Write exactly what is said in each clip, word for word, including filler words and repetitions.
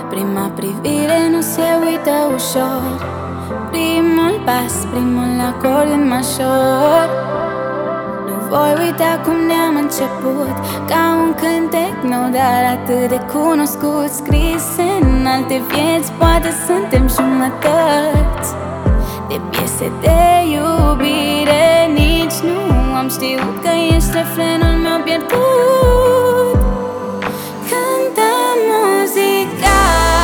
Prima privire nu se uită ușor, primul pas, primul acord în major. Nu voi uita cum ne-am început, ca un cântec nou, dar atât de cunoscut. Scris în alte vieți, poate suntem jumătăți de piese de iubire. Nici nu am știut că ești refrenul meu pierdut. Cântă muzica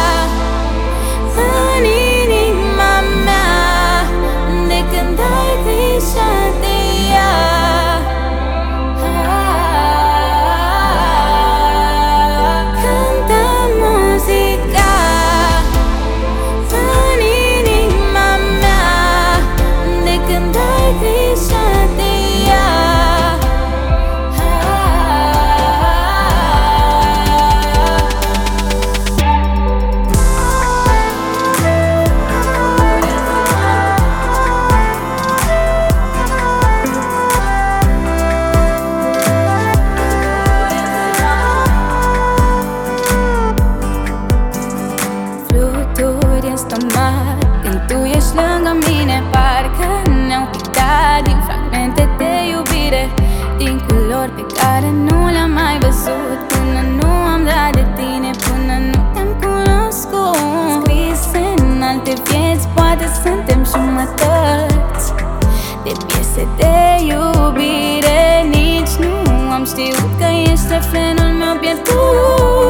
în inima mea, de când ai grijă de ea. Cântă muzica în inima mea, de când ai grijă de ea. Fluturi în stomac când tu ești lângă mine, parcă ne-au pictat din fragmente de iubire, din culori pe care nu le-am mai văzut, până nu am dat de tine, până nu te-am cunoscut. Scris în alte vieți, poate suntem jumătăți de piese de iubire. Nici nu am știut că ești refrenul meu pierdut.